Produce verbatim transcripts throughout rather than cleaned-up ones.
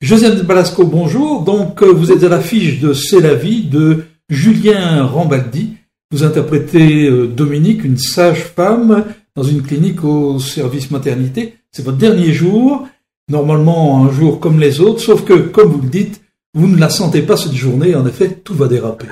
Joseph Balasco, bonjour. Donc, vous êtes à l'affiche de C'est la vie de Julien Rambaldi. Vous interprétez Dominique, une sage-femme dans une clinique au service maternité. C'est votre dernier jour, normalement un jour comme les autres, sauf que, comme vous le dites, vous ne la sentez pas cette journée. En effet, tout va déraper.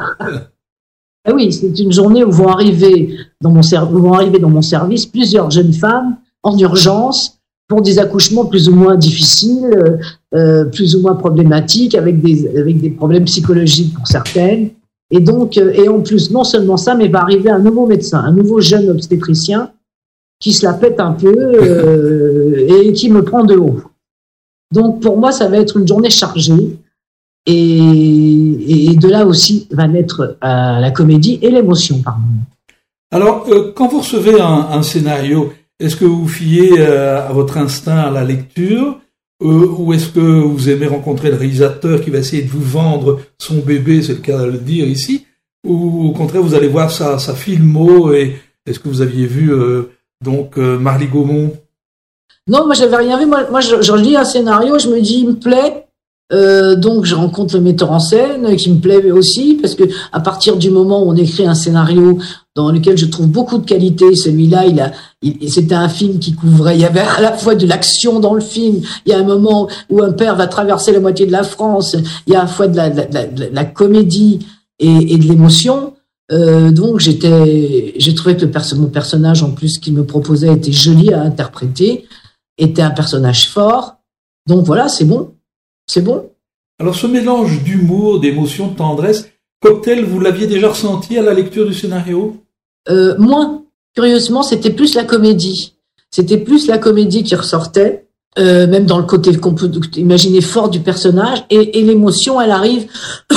Ah oui, c'est une journée où vont arriver dans mon, ser- où vont arriver dans mon service plusieurs jeunes femmes en urgence pour des accouchements plus ou moins difficiles, euh, plus ou moins problématiques, avec des, avec des problèmes psychologiques pour certaines. Et donc, euh, et en plus, non seulement ça, mais va arriver un nouveau médecin, un nouveau jeune obstétricien qui se la pète un peu euh, et qui me prend de haut. Donc, pour moi, ça va être une journée chargée. Et, et de là aussi va naître euh, la comédie et l'émotion par moment. Alors, euh, quand vous recevez un, un scénario, est-ce que vous vous fiez euh, à votre instinct à la lecture euh, ou est-ce que vous aimez rencontrer le réalisateur qui va essayer de vous vendre son bébé, c'est le cas de le dire ici, ou au contraire vous allez voir sa, sa filmo et est-ce que vous aviez vu euh, donc euh, Marly Gaumont? Non, moi j'avais rien vu. Moi, moi je, je lis un scénario, je me dis il me plaît. Euh, donc je rencontre le metteur en scène qui me plaît aussi parce que à partir du moment où on écrit un scénario dans lequel je trouve beaucoup de qualité, celui-là il a il, c'était un film qui couvrait, il y avait à la fois de l'action dans le film, il y a un moment où un père va traverser la moitié de la France, il y a à la fois de la, de la, de la comédie et, et de l'émotion. Euh, donc j'étais j'ai trouvé que le perso- mon personnage en plus qu'il me proposait était joli à interpréter, était un personnage fort. Donc voilà, c'est bon. C'est bon. Alors ce mélange d'humour, d'émotion, de tendresse, Cocktail, vous l'aviez déjà ressenti à la lecture du scénario? euh, Moins. Curieusement, c'était plus la comédie. C'était plus la comédie qui ressortait, euh, même dans le côté qu'on peut imaginer fort du personnage. Et, et l'émotion, elle arrive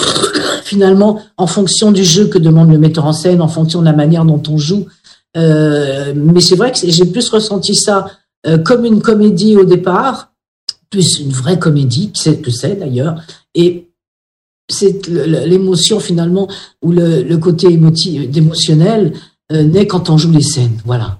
finalement en fonction du jeu que demande le metteur en scène, en fonction de la manière dont on joue. Euh, mais c'est vrai que j'ai plus ressenti ça euh, comme une comédie au départ, plus une vraie comédie, c'est que c'est d'ailleurs, et c'est l'émotion finalement, ou le, le côté émotif, émotionnel euh, naît quand on joue les scènes, voilà.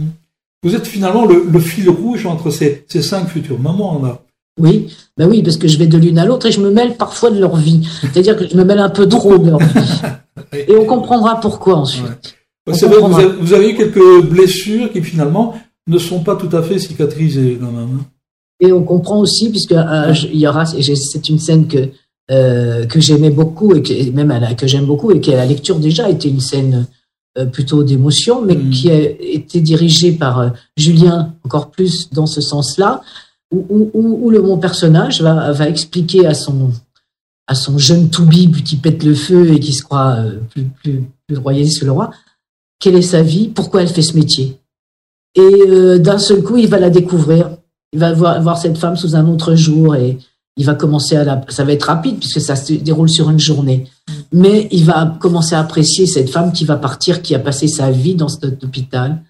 Vous êtes finalement le, le fil rouge entre ces, ces cinq futures mamans, là. Oui, ben oui, parce que je vais de l'une à l'autre et je me mêle parfois de leur vie, c'est-à-dire que je me mêle un peu trop de leur vie, et on comprendra pourquoi ensuite. Ouais. C'est vrai, vous avez, vous avez eu quelques blessures qui finalement ne sont pas tout à fait cicatrisées quand même. Et on comprend aussi, puisque euh, il y aura, c'est une scène que euh, que j'aimais beaucoup et que même à la, que j'aime beaucoup et qui à la lecture déjà était une scène euh, plutôt d'émotion, mais mmh. qui a été dirigée par euh, Julien encore plus dans ce sens-là, où, où, où le mon personnage va va expliquer à son à son jeune toubib qui pète le feu et qui se croit euh, plus plus plus royaliste que le roi, quelle est sa vie, pourquoi elle fait ce métier, et euh, d'un seul coup il va la découvrir. Il va voir, voir cette femme sous un autre jour et il va commencer à la, ça va être rapide puisque ça se déroule sur une journée. Mais il va commencer à apprécier cette femme qui va partir, qui a passé sa vie dans cet hôpital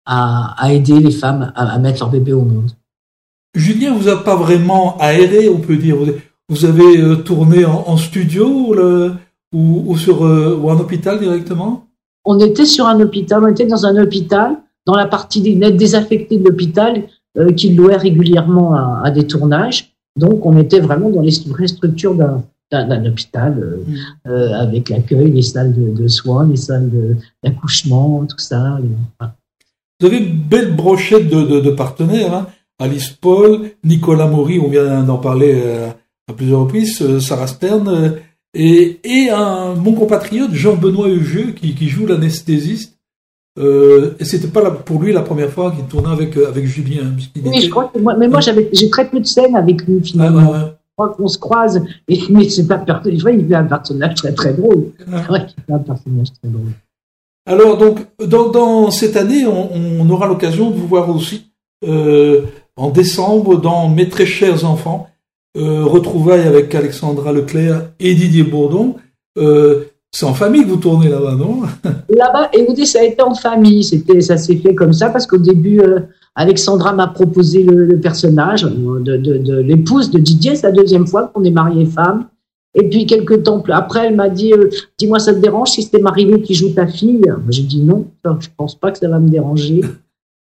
à, à aider les femmes à, à mettre leur bébé au monde. Julien vous a pas vraiment aéré, on peut dire. Vous avez euh, tourné en, en studio ou, le, ou, ou sur euh, ou en hôpital directement? On était sur un hôpital, on était dans un hôpital, dans la partie désaffectée de l'hôpital. Euh, qui louait régulièrement à, à des tournages. Donc, on était vraiment dans les vraies structures d'un, d'un, d'un hôpital, euh, mmh. euh, avec l'accueil, les salles de, de soins, les salles de, d'accouchement, tout ça. Et, voilà. Vous avez une belle brochette de, de, de partenaires, hein. Alice Paul, Nicolas Maury, on vient d'en parler euh, à plusieurs reprises, euh, Sarah Stern, euh, et, et un, mon compatriote Jean-Benoît Eugeux qui, qui joue l'anesthésiste. Euh, et c'était pas la, pour lui la première fois qu'il tournait avec avec Julien. Oui, était... je crois que moi, mais moi j'avais j'ai très peu de scènes avec lui finalement. Ah, ouais, ouais. Je crois qu'on se croise, et, mais c'est pas il fait un personnage très très drôle. Ah. C'est vrai qu'il fait un personnage très drôle. Alors donc dans, dans cette année, on, on aura l'occasion de vous voir aussi euh, en décembre dans Mes très chers enfants, euh, retrouvailles avec Alexandra Leclerc et Didier Bourdon. Euh, C'est en famille que vous tournez là-bas, non? Là-bas, écoutez, ça a été en famille. C'était, ça s'est fait comme ça parce qu'au début, euh, Alexandra m'a proposé le, le personnage de, de, de l'épouse de Didier. C'est la deuxième fois qu'on est mariés femmes. Et puis, quelques temps plus après, elle m'a dit euh, « Dis-moi, ça te dérange si c'était Marie-Lou qui joue ta fille ?» J'ai dit « Non, je pense pas que ça va me déranger. »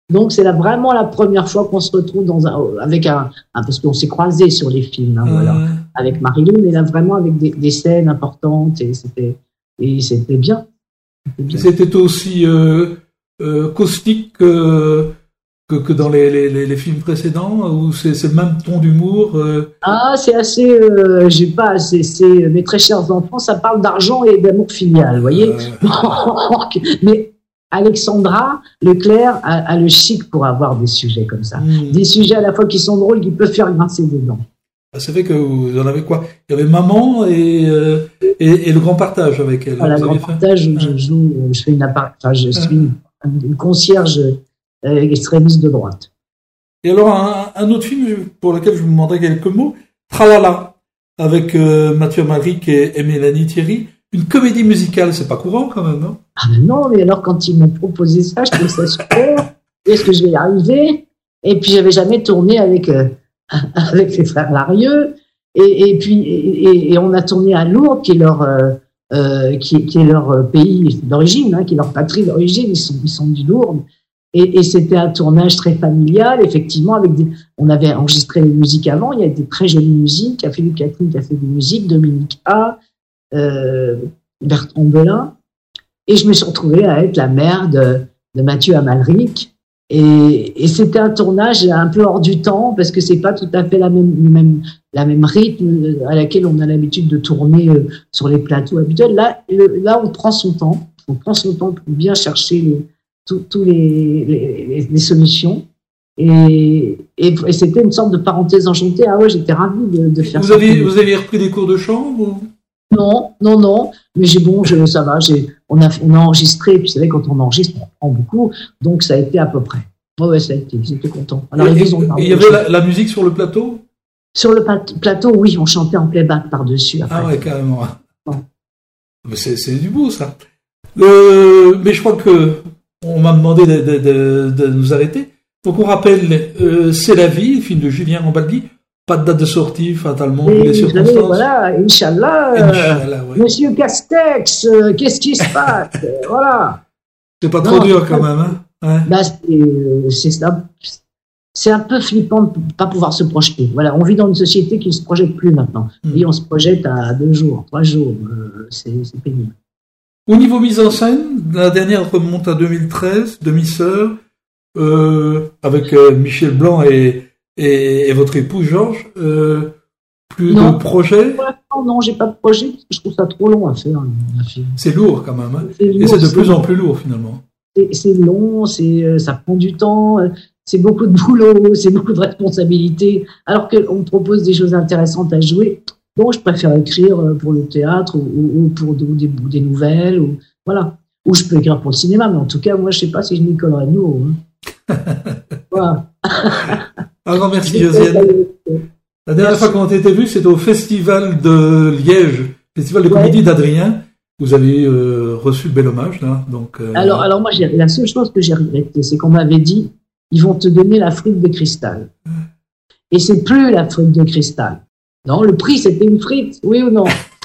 Donc c'est là vraiment la première fois qu'on se retrouve dans un, avec un, un parce qu'on s'est croisés sur les films, hein, euh... voilà, avec Marie-Lou, mais là vraiment avec des, des scènes importantes et c'était et c'était bien. C'était, bien. C'était aussi euh, euh, caustique que, que que dans les, les, les films précédents où c'est, c'est le même ton d'humour. Euh... Ah, c'est assez, euh, j'ai pas, c'est, c'est mes très chers enfants, ça parle d'argent et d'amour filial, vous voyez. Euh... mais Alexandra Leclerc a, a le chic pour avoir des sujets comme ça. Mmh. Des sujets à la fois qui sont drôles, qui peuvent faire grincer des dents. C'est vrai que vous en avez quoi? Il y avait Maman et, euh, et, et Le Grand Partage avec elle. Voilà, Le Grand Partage, où je joue, je fais une appart- enfin, je suis une, une concierge euh, extrémiste de droite. Et alors, un, un autre film pour lequel je vous demanderai quelques mots, Tralala, avec euh, Mathieu Amalric et, et Mélanie Thierry. Une comédie musicale, c'est pas courant quand même, non? Ah ben non, mais alors quand ils m'ont proposé ça, je trouvais ça super. Est-ce que je vais y arriver? Et puis j'avais jamais tourné avec euh, avec les frères Larieux. Et, et puis et, et on a tourné à Lourdes, qui est leur euh, euh, qui, qui est leur pays d'origine, hein, qui est leur patrie d'origine. Ils sont ils sont du Lourdes. Et, et c'était un tournage très familial, effectivement. Avec des, on avait enregistré les musiques avant. Il y a des très jolies musiques. Il y a Philippe Catherine qui a fait des musiques, Dominique A. Euh, Bertrand Belin, et je me suis retrouvée à être la mère de, de Mathieu Amalric, et, et c'était un tournage un peu hors du temps parce que c'est pas tout à fait la même, même la même rythme à laquelle on a l'habitude de tourner euh, sur les plateaux habituels. Là, le, là, on prend son temps, on prend son temps pour bien chercher tous les, les, les solutions. Et, et, et c'était une sorte de parenthèse enchantée. Ah ouais, j'étais ravie de, de faire vous ça. Avez, vous avez repris des cours de chant ou... Non, non, non. Mais j'ai bon, je, ça va. J'ai, on a, on a enregistré. Et puis c'est vrai, quand on enregistre, on prend beaucoup. Donc ça a été à peu près. Ouais, ouais, ça a été. J'étais content. Alors, et il y avait la, la musique sur le plateau? Sur le plateau, oui, on chantait en playback par-dessus. Après. Ah ouais, carrément. Bon. Mais c'est, c'est du beau, ça. Euh, mais je crois que on m'a demandé de, de, de, de nous arrêter. Donc on rappelle, euh, C'est la vie, film de Julien Rambaldi. Pas de date de sortie, fatalement, et les circonstances. Savez, voilà, Inch'Allah, Inch'Allah ouais. Monsieur Castex, euh, qu'est-ce qui se passe? Voilà. C'est pas trop non, dur quand même, hein? Ouais. Bah, c'est, c'est, ça, c'est un peu flippant de ne pas pouvoir se projeter. Voilà, on vit dans une société qui ne se projette plus maintenant. Mm. Et on se projette à deux jours, trois jours. Euh, c'est, c'est pénible. Au niveau mise en scène, la dernière remonte à deux mille treize, Demi-sœur, euh, avec euh, Michel Blanc et Et, et votre époux, Georges, euh, plus non. de projets? Non, non, j'ai pas de projet, parce que je trouve ça trop long à faire. C'est lourd quand même, hein. C'est lourd, et c'est de c'est plus long. en plus lourd finalement. C'est, c'est long, c'est, ça prend du temps, c'est beaucoup de boulot, c'est beaucoup de responsabilités, alors qu'on me propose des choses intéressantes à jouer. Bon, je préfère écrire pour le théâtre ou, ou pour des, des, des nouvelles, ou voilà. Ou je peux écrire pour le cinéma, mais en tout cas, moi, je sais pas si je m'y collerais de nouveau. Hein. Voilà. Un grand merci, Josiane. La dernière merci. fois qu'on t'était vu, c'était au Festival de Liège, Festival de comédie ouais. d'Adrien. Vous avez euh, reçu le bel hommage, là. Donc, euh... alors, alors, moi, j'ai, la seule chose que j'ai regrettée, c'est qu'on m'avait dit, ils vont te donner la frite de cristal. Et c'est plus la frite de cristal. Non, le prix, c'était une frite, oui ou non?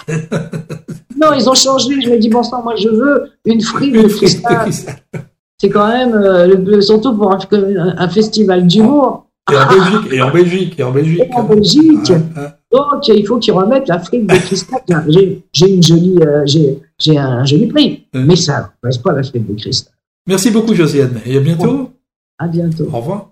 Non, ils ont changé. Je me dis, bon sang, moi, je veux une frite une de cristal. De cristal. C'est quand même, euh, le, surtout pour un, un festival d'humour. Et en Belgique, et en Belgique, et en Belgique. Et en Belgique. Ah, ah. Donc, il faut qu'ils remettent la frite de cristal. J'ai, j'ai une jolie, euh, j'ai, j'ai un joli prix. Hum. Mais ça ne reste pas la frite de cristal. Merci beaucoup, Josiane. Et à bientôt. À bientôt. Au revoir.